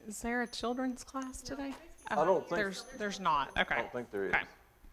Is there a children's class today? I don't think There's not. Okay. I don't think there is. Okay.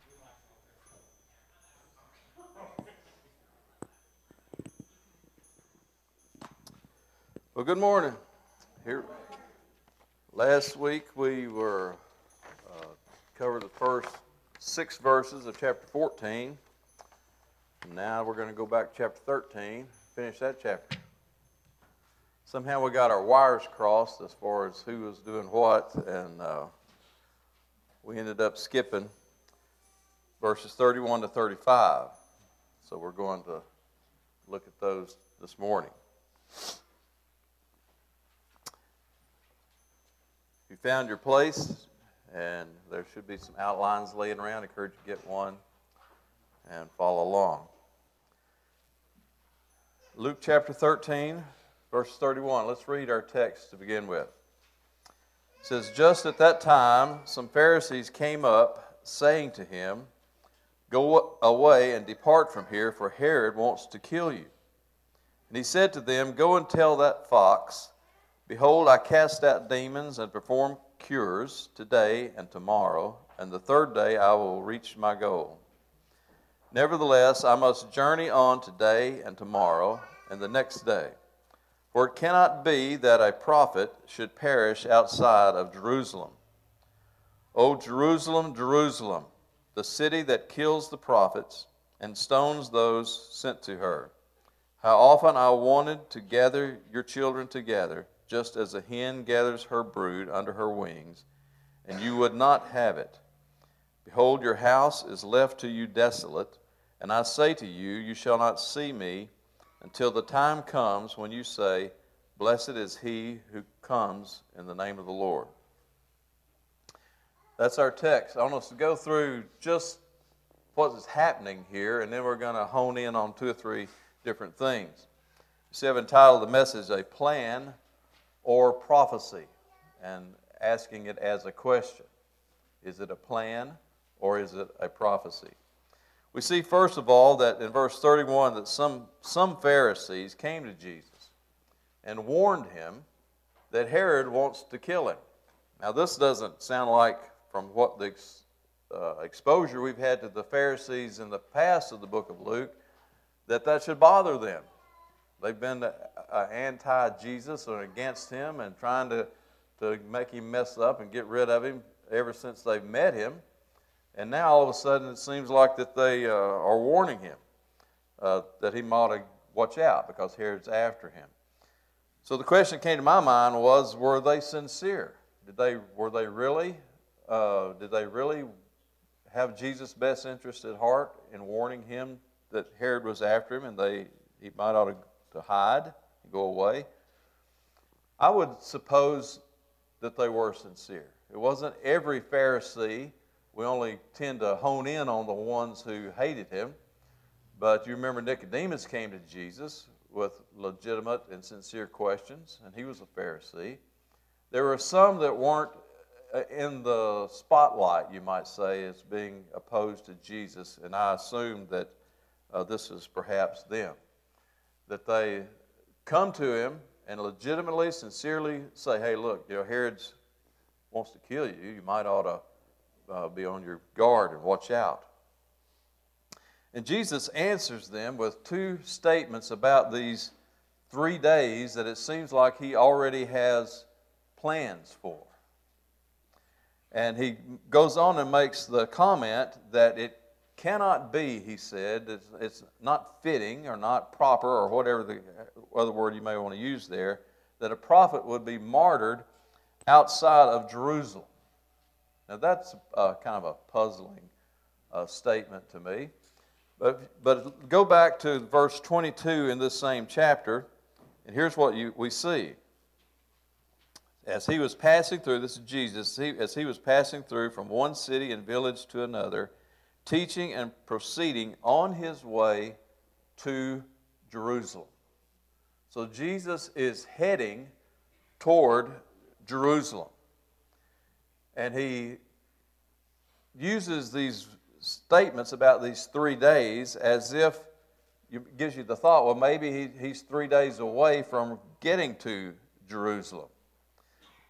Well, good morning. Here, last week we were covered the first 6 verses of chapter 14. Now we're going to go back to chapter 13, finish that chapter. Somehow we got our wires crossed as far as who was doing what, and we ended up skipping verses 31 to 35. So we're going to look at those this morning. If you found your place, and there should be some outlines laying around, I encourage you to get one and follow along. Luke chapter 13, verse 31. Let's read our text to begin with. It says, "Just at that time, some Pharisees came up, saying to him, 'Go away and depart from here, for Herod wants to kill you.' And he said to them, 'Go and tell that fox, behold, I cast out demons and perform cures today and tomorrow, and the third day I will reach my goal. Nevertheless, I must journey on today and tomorrow and the next day. For it cannot be that a prophet should perish outside of Jerusalem. O Jerusalem, Jerusalem, the city that kills the prophets and stones those sent to her. How often I wanted to gather your children together, just as a hen gathers her brood under her wings, and you would not have it. Behold, your house is left to you desolate, and I say to you, you shall not see me until the time comes when you say, Blessed is he who comes in the name of the Lord.'" That's our text. I want us to go through just what is happening here, and then we're going to hone in on 2 or 3 different things. You see, I've entitled the message, "A Plan or Prophecy," and asking it as a question. Is it a plan or is it a prophecy? We see, first of all, that in verse 31 that some Pharisees came to Jesus and warned him that Herod wants to kill him. Now, this doesn't sound like, from what the exposure we've had to the Pharisees in the past of the book of Luke, that should bother them. They've been anti-Jesus or against him and trying to make him mess up and get rid of him ever since they've met him. And now all of a sudden it seems like that they are warning him that he might watch out because Herod's after him. So the question that came to my mind was, were they sincere? Did they really have Jesus' best interest at heart in warning him that Herod was after him and he might ought to hide and go away? I would suppose that they were sincere. It wasn't every Pharisee. We only tend to hone in on the ones who hated him. But you remember Nicodemus came to Jesus with legitimate and sincere questions, and he was a Pharisee. There were some that weren't in the spotlight, you might say, as being opposed to Jesus, and I assume that this is perhaps them. That they come to him and legitimately, sincerely say, "Hey, look, Herod wants to kill you. You might ought to be on your guard and watch out." And Jesus answers them with 2 statements about these 3 days that it seems like he already has plans for. And he goes on and makes the comment that it cannot be, he said, it's not fitting or not proper or whatever the other word you may want to use there, that a prophet would be martyred outside of Jerusalem. Now that's kind of a puzzling statement to me. But go back to verse 22 in this same chapter, and here's what we see. As he was passing through, this is Jesus, as he was passing through from one city and village to another, teaching and proceeding on his way to Jerusalem. So Jesus is heading toward Jerusalem. And he uses these statements about these 3 days as if it gives you the thought, well, maybe he's 3 days away from getting to Jerusalem.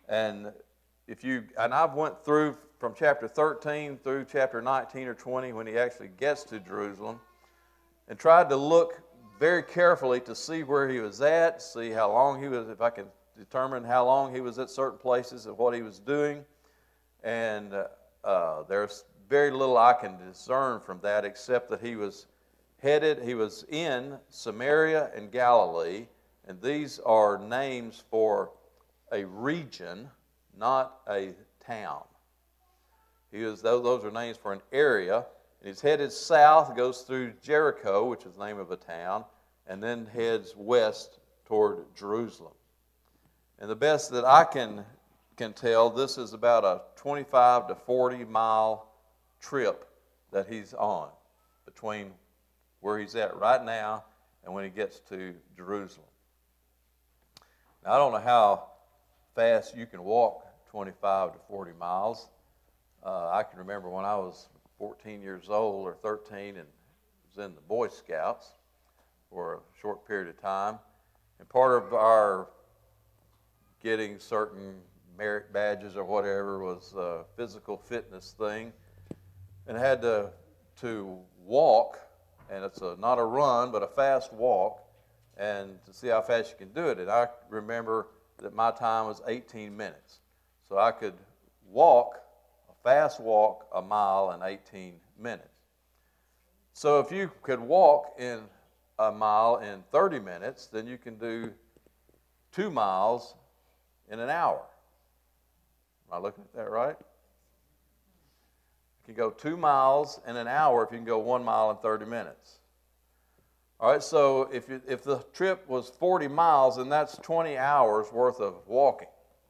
And I've went through from chapter 13 through chapter 19 or 20 when he actually gets to Jerusalem, and tried to look very carefully to see where he was at, see how long he was, if I can determine how long he was at certain places and what he was doing. And there's very little I can discern from that except that he was in Samaria and Galilee, and these are names for a region, not a town. Those are names for an area. And he's headed south, goes through Jericho, which is the name of a town, and then heads west toward Jerusalem. And the best that I can tell, this is about a 25 to 40 mile trip that he's on between where he's at right now and when he gets to Jerusalem. Now, I don't know how fast you can walk 25 to 40 miles. I can remember when I was 14 years old or 13 and was in the Boy Scouts for a short period of time. And part of our getting certain merit badges or whatever was a physical fitness thing. And I had to walk, and it's not a run, but a fast walk, and to see how fast you can do it. And I remember that my time was 18 minutes. So I could fast walk a mile in 18 minutes. So if you could walk in a mile in 30 minutes, then you can do 2 miles in an hour. Am I looking at that right? You can go 2 miles in an hour if you can go 1 mile in 30 minutes. All right, so if the trip was 40 miles, then that's 20 hours worth of walking.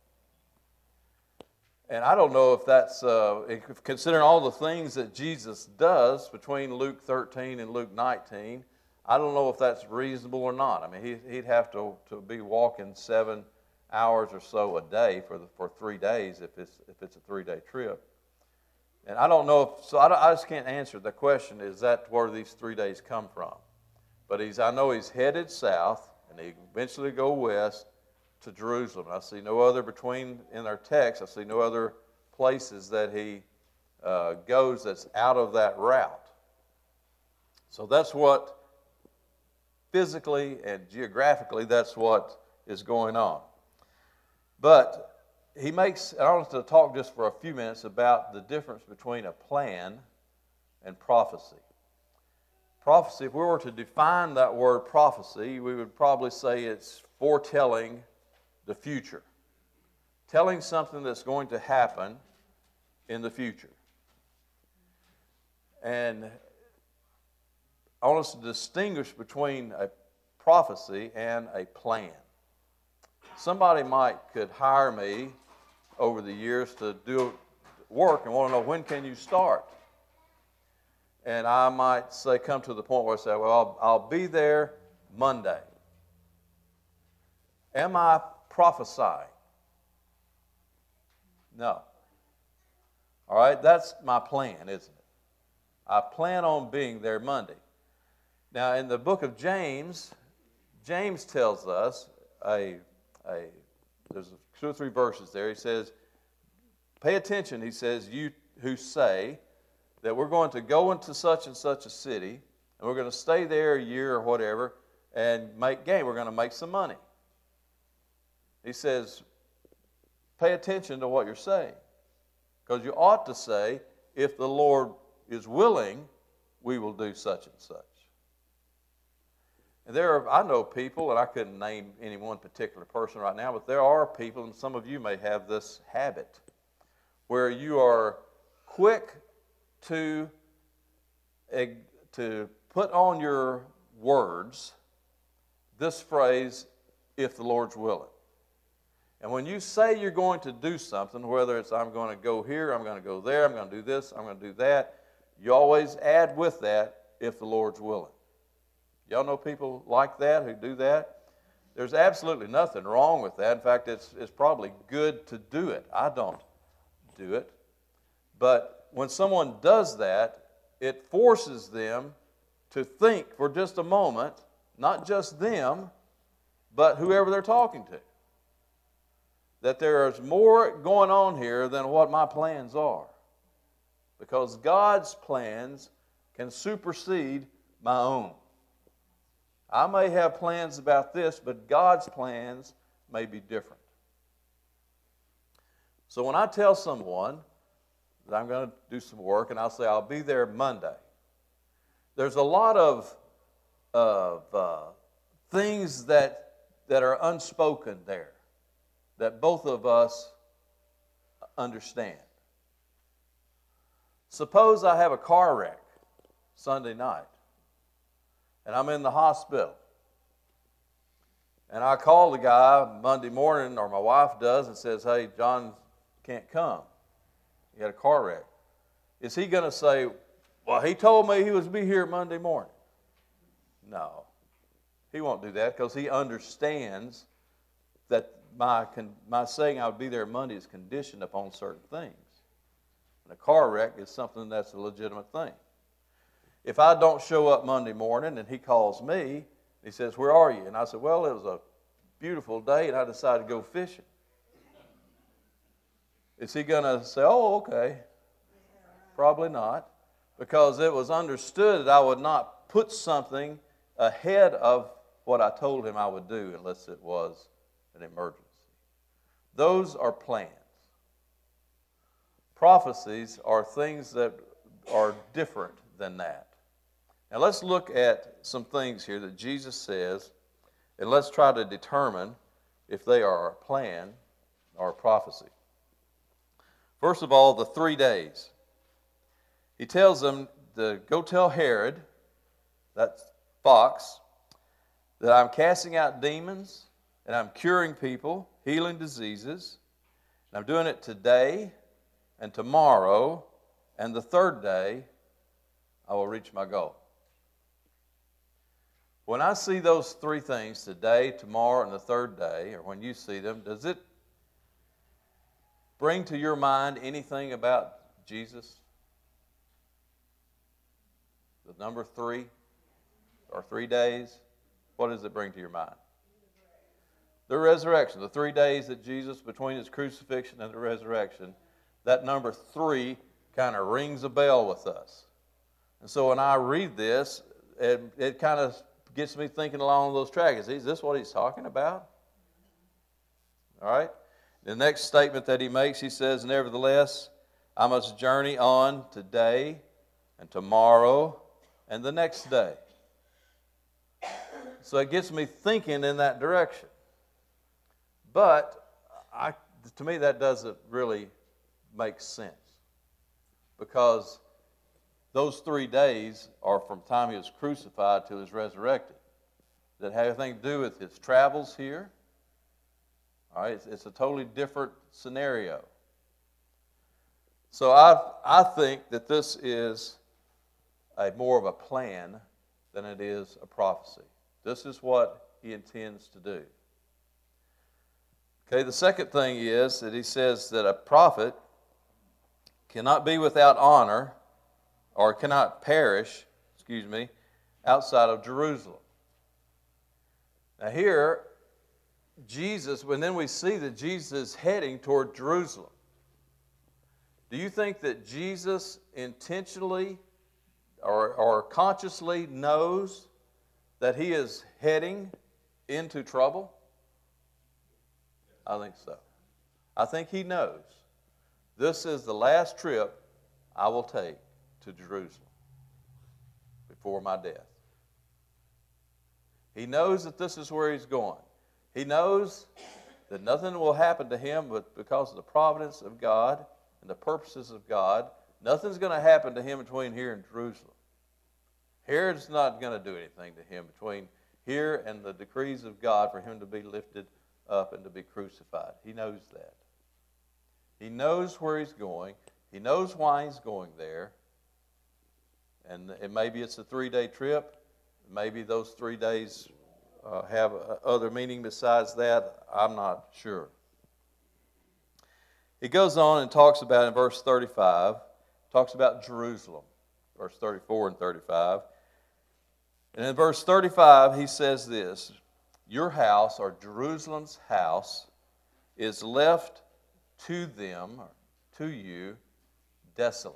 And I don't know if that's, considering all the things that Jesus does between Luke 13 and Luke 19, I don't know if that's reasonable or not. I mean, he'd have to be walking 7 hours or so a day for 3 days if it's a 3-day trip. And I don't know I just can't answer the question, is that where these 3 days come from? But I know he's headed south, and he eventually go west to Jerusalem. I see no other in our text, I see no other places that he goes that's out of that route. So that's what, physically and geographically, that's what is going on. But I want to talk just for a few minutes about the difference between a plan and prophecy. Prophecy, if we were to define that word prophecy, we would probably say it's foretelling the future. Telling something that's going to happen in the future. And I want us to distinguish between a prophecy and a plan. Somebody could hire me over the years to do work and want to know, when can you start? And I might say, come to the point where I say, well, I'll be there Monday. Am I prophesying? No. All right, that's my plan, isn't it? I plan on being there Monday. Now, in the book of James, James tells us, there's 2 or 3 verses there. He says, pay attention, he says, you who say that we're going to go into such and such a city, and we're going to stay there a year or whatever, and make gain. We're going to make some money. He says, pay attention to what you're saying. Because you ought to say, if the Lord is willing, we will do such and such. And I know people, and I couldn't name any one particular person right now, but there are people, and some of you may have this habit, where you are quick to put on your words this phrase, if the Lord's willing. And when you say you're going to do something, whether it's I'm going to go here, I'm going to go there, I'm going to do this, I'm going to do that, you always add with that, if the Lord's willing. Y'all know people like that who do that? There's absolutely nothing wrong with that. In fact, it's probably good to do it. I don't do it. But when someone does that, it forces them to think for just a moment, not just them, but whoever they're talking to. that there is more going on here than what my plans are. Because God's plans can supersede my own. I may have plans about this, but God's plans may be different. So when I tell someone that I'm going to do some work, and I'll say I'll be there Monday, there's a lot of things that are unspoken there that both of us understand. Suppose I have a car wreck Sunday night, and I'm in the hospital. And I call the guy Monday morning, or my wife does, and says, hey, John can't come. He had a car wreck. Is he going to say, well, he told me he was be here Monday morning? No. He won't do that because he understands that my saying I would be there Monday is conditioned upon certain things. And a car wreck is something that's a legitimate thing. If I don't show up Monday morning and he calls me, he says, where are you? And I said, well, it was a beautiful day and I decided to go fishing. Is he going to say, oh, okay? Probably not. Because it was understood that I would not put something ahead of what I told him I would do unless it was an emergency. Those are plans. Prophecies are things that are different than that. Now let's look at some things here that Jesus says, and let's try to determine if they are a plan or a prophecy. First of all, the 3 days. He tells them to go tell Herod, that fox, that I'm casting out demons and I'm curing people, healing diseases. And I'm doing it today and tomorrow, and the third day I will reach my goal. When I see those three things, today, tomorrow, and the third day, or when you see them, does it bring to your mind anything about Jesus? The number 3 or 3 days, what does it bring to your mind? The resurrection. The 3 days that Jesus, between his crucifixion and the resurrection, that number 3 kind of rings a bell with us. And so when I read this, it kind of gets me thinking along those tracks. Is this what he's talking about? All right. The next statement that he makes, he says, nevertheless, I must journey on today and tomorrow and the next day. So it gets me thinking in that direction. But to me, that doesn't really make sense. Because those 3 days are from the time he was crucified till he was resurrected. Does it have anything to do with his travels here? All right, it's a totally different scenario. So I think that this is more of a plan than it is a prophecy. This is what he intends to do. Okay, the second thing is that he says that a prophet cannot be without honor or cannot perish, outside of Jerusalem. Now here, Jesus, and then we see that Jesus is heading toward Jerusalem. Do you think that Jesus intentionally or consciously knows that he is heading into trouble? I think so. I think he knows. This is the last trip I will take to Jerusalem before my death. He knows that this is where he's going. He knows that nothing will happen to him but because of the providence of God and the purposes of God. Nothing's going to happen to him between here and Jerusalem. Herod's not going to do anything to him between here and the decrees of God for him to be lifted up and to be crucified. He knows that. He knows where he's going. He knows why he's going there. And maybe it's a 3-day trip. Maybe those 3 days have other meaning besides that. I'm not sure. He goes on and talks about in verse 35, talks about Jerusalem, verse 34 and 35. And in verse 35, he says this, your house, or Jerusalem's house, is left to them, or to you, desolate.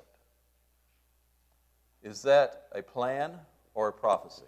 Is that a plan or a prophecy?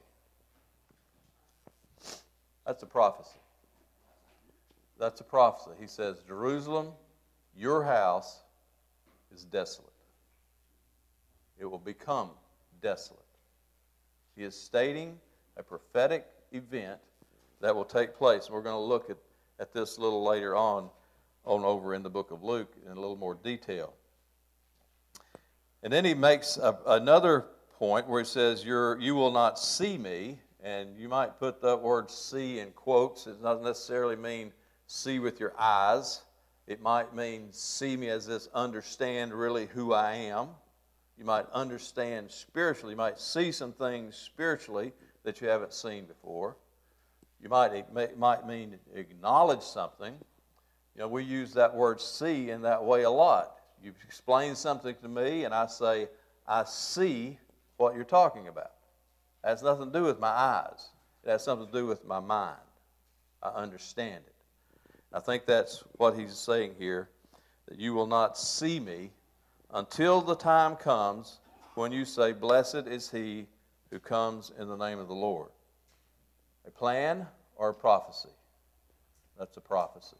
That's a prophecy. That's a prophecy. He says, Jerusalem, your house is desolate. It will become desolate. He is stating a prophetic event that will take place. And we're going to look at this a little later on over in the book of Luke in a little more detail. And then he makes another point where he says, you will not see me. And you might put that word see in quotes. It doesn't necessarily mean see with your eyes. It might mean see me as this understand really who I am. You might understand spiritually. You might see some things spiritually that you haven't seen before. It might mean acknowledge something. You know, we use that word see in that way a lot. You explain something to me and I say, I see what you're talking about. It has nothing to do with my eyes. It has something to do with my mind. I understand it. I think that's what he's saying here, that you will not see me until the time comes when you say, blessed is he who comes in the name of the Lord. A plan or a prophecy? That's a prophecy.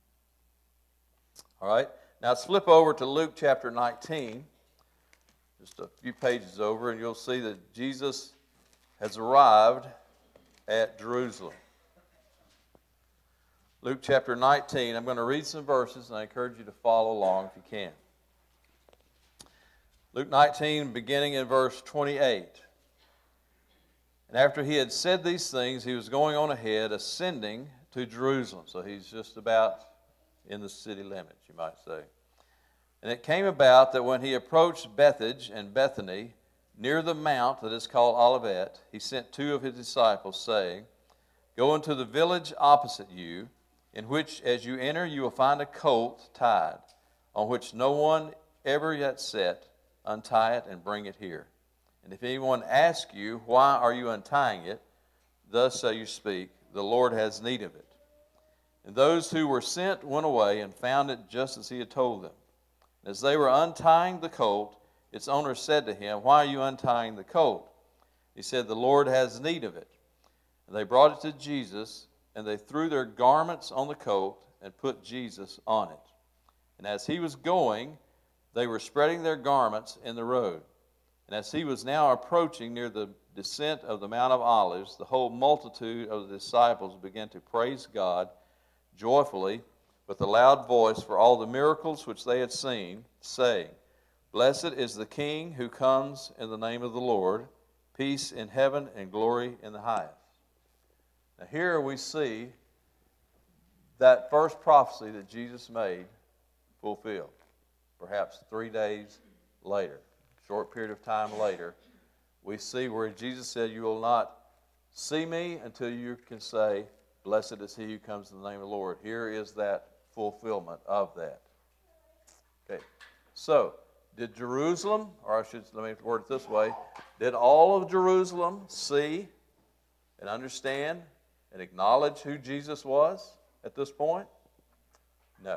All right, now let's flip over to Luke chapter 19, just a few pages over, and you'll see that Jesus has arrived at Jerusalem. Luke chapter 19, I'm going to read some verses, and I encourage you to follow along if you can. Luke 19, beginning in verse 28. And after he had said these things, he was going on ahead, ascending to Jerusalem. So he's just about in the city limits, you might say. And it came about that when he approached Bethphage and Bethany, near the mount that is called Olivet, he sent two of his disciples, saying, go into the village opposite you, in which as you enter you will find a colt tied, on which no one ever yet sat. Untie it and bring it here. And if anyone asks you, why are you untying it? Thus shall you speak, the Lord has need of it. And those who were sent went away and found it just as he had told them. And as they were untying the colt, its owner said to him, why are you untying the colt? He said, the Lord has need of it. And they brought it to Jesus, and they threw their garments on the colt and put Jesus on it. And as he was going, they were spreading their garments in the road. And as he was now approaching near the descent of the Mount of Olives, the whole multitude of the disciples began to praise God joyfully with a loud voice for all the miracles which they had seen, saying, blessed is the King who comes in the name of the Lord, peace in heaven and glory in the highest. Now here we see that first prophecy that Jesus made fulfilled. Perhaps 3 days later, short period of time later, we see where Jesus said, you will not see me until you can say, blessed is he who comes in the name of the Lord. Here is that fulfillment of that. Okay, so did Jerusalem, or let me word it this way, did all of Jerusalem see and understand and acknowledge who Jesus was at this point? No.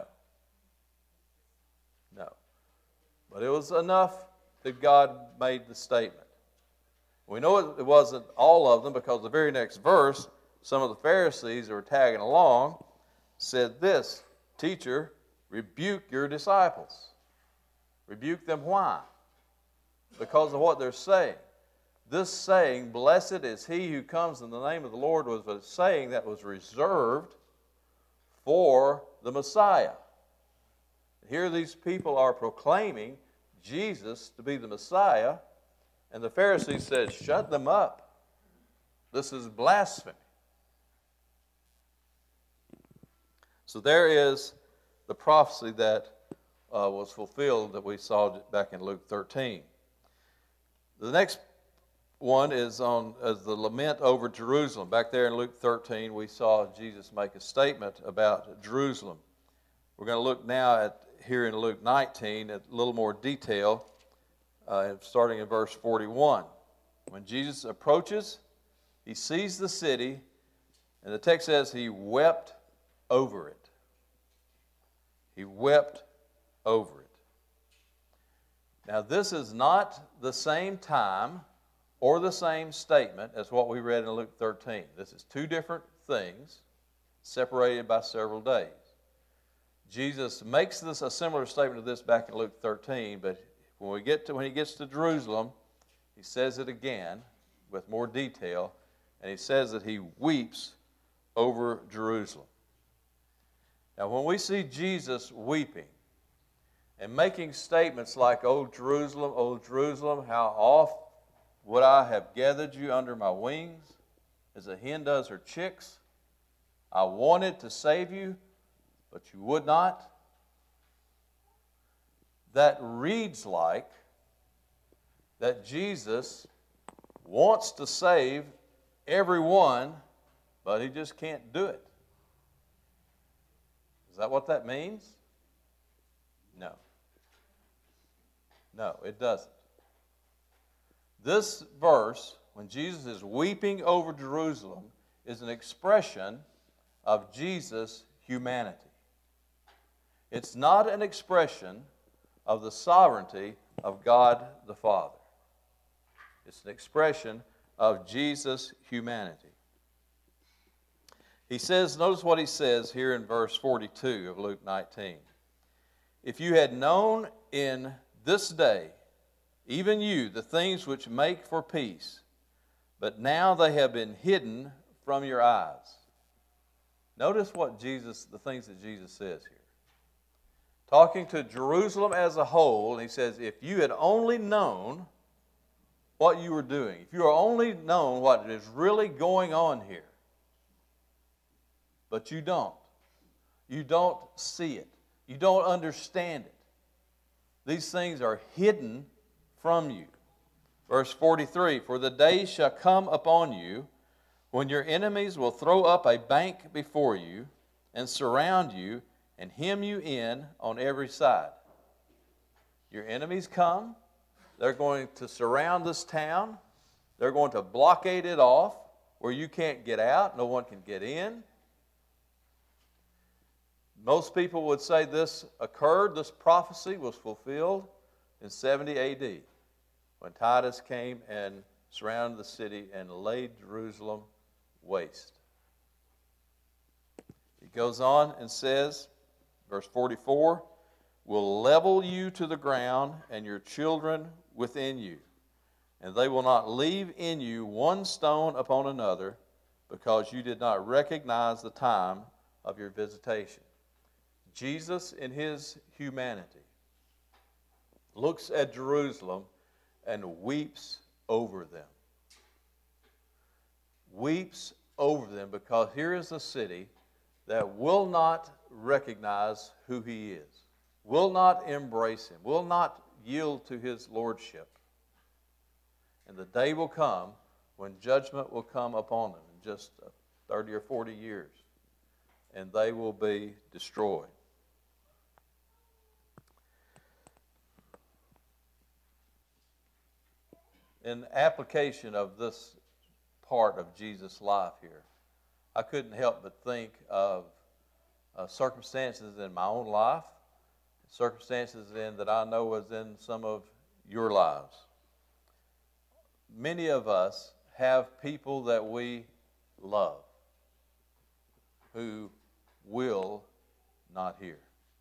No. But it was enough that God made the statement. We know it wasn't all of them because the very next verse, some of the Pharisees who were tagging along said this, teacher, rebuke your disciples. Rebuke them why? Because of what they're saying. This saying, blessed is he who comes in the name of the Lord, was a saying that was reserved for the Messiah. Here these people are proclaiming Jesus to be the Messiah, and the Pharisees said, shut them up. This is blasphemy. So there is the prophecy that was fulfilled that we saw back in Luke 13. The next one is the lament over Jerusalem. Back there in Luke 13, we saw Jesus make a statement about Jerusalem. We're going to look now at here in Luke 19 at a little more detail, starting in verse 41. When Jesus approaches, he sees the city, and the text says he wept over it. He wept over it. Now, this is not the same time or the same statement as what we read in Luke 13. This is two different things separated by several days. Jesus makes this a similar statement to this back in Luke 13, but when he gets to Jerusalem, he says it again with more detail, and he says that he weeps over Jerusalem. Now, when we see Jesus weeping and making statements like, O Jerusalem, how oft would I have gathered you under my wings, as a hen does her chicks? I wanted to save you, but you would not. That reads like that Jesus wants to save everyone, but he just can't do it. Is that what that means? No. No, it doesn't. This verse, when Jesus is weeping over Jerusalem, is an expression of Jesus' humanity. It's not an expression of the sovereignty of God the Father. It's an expression of Jesus' humanity. He says, notice what he says here in verse 42 of Luke 19. If you had known in this day, even you, the things which make for peace, but now they have been hidden from your eyes. Notice the things that Jesus says here. Talking to Jerusalem as a whole, he says, if you had only known what you were doing, if you had only known what is really going on here, but you don't. You don't see it. You don't understand it. These things are hidden from you. Verse 43, for the days shall come upon you when your enemies will throw up a bank before you and surround you and hem you in on every side. Your enemies come. They're going to surround this town. They're going to blockade it off where you can't get out. No one can get in. Most people would say this prophecy was fulfilled in 70 A.D. when Titus came and surrounded the city and laid Jerusalem waste. He goes on and says, verse 44, will level you to the ground and your children within you, and they will not leave in you one stone upon another, because you did not recognize the time of your visitation. Jesus, in his humanity, looks at Jerusalem and weeps over them. Weeps over them because here is a city that will not recognize who he is, will not embrace him, will not yield to his lordship. And the day will come when judgment will come upon them in just 30 or 40 years, and they will be destroyed. In application of this part of Jesus' life here, I couldn't help but think of circumstances in my own life, circumstances that I know was in some of your lives. Many of us have people that we love who will not hear.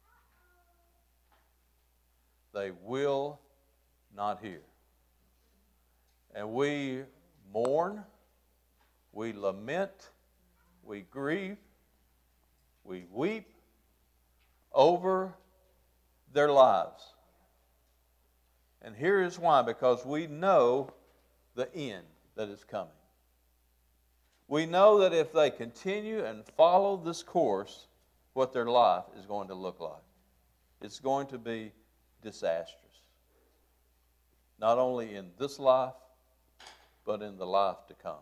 They will not hear. And we mourn, we lament, we grieve, we weep over their lives. And here is why, because we know the end that is coming. We know that if they continue and follow this course, what their life is going to look like. It's going to be disastrous. Not only in this life, but in the life to come.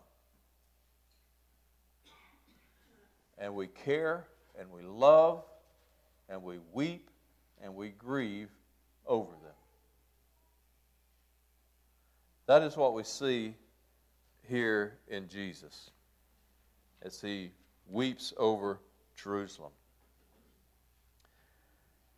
And we care, and we love, and we weep, and we grieve over them. That is what we see here in Jesus as he weeps over Jerusalem.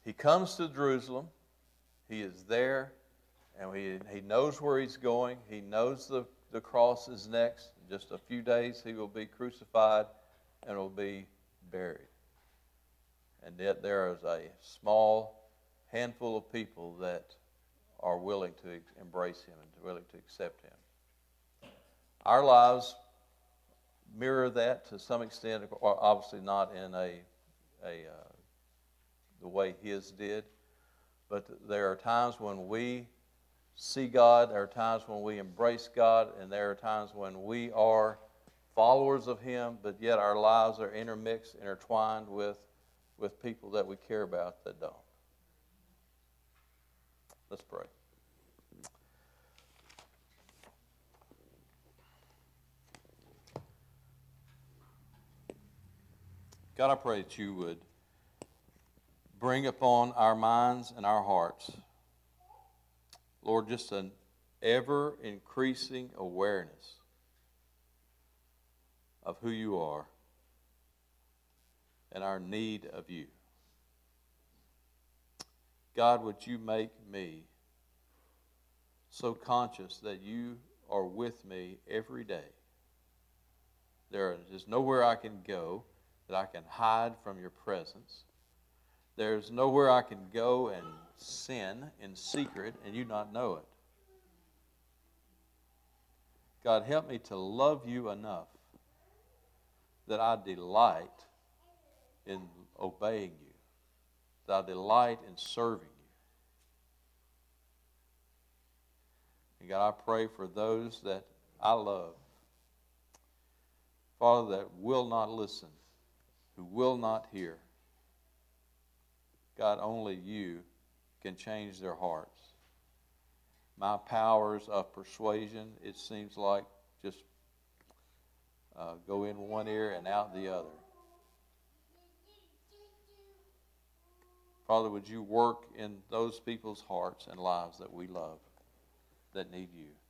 He comes to Jerusalem. He is there, and he knows where he's going. He knows the cross is next. In just a few days, he will be crucified and will be buried. And yet there is a small handful of people that are willing to embrace him and willing to accept him. Our lives mirror that to some extent, obviously not in the way his did, but there are times when we see God, there are times when we embrace God, and there are times when we are followers of him, but yet our lives are intermixed, intertwined with people that we care about that don't. Let's pray. God, I pray that you would bring upon our minds and our hearts, Lord, just an ever-increasing awareness of who you are and our need of you. God, would you make me so conscious that you are with me every day? There is nowhere I can go that I can hide from your presence. There's nowhere I can go and sin in secret and you not know it. God, help me to love you enough that I delight in obeying you, that I delight in serving you. And God, I pray for those that I love, Father, that will not listen, who will not hear. God, only you can change their hearts. My powers of persuasion, it seems like, just go in one ear and out the other. Father, would you work in those people's hearts and lives that we love, that need you?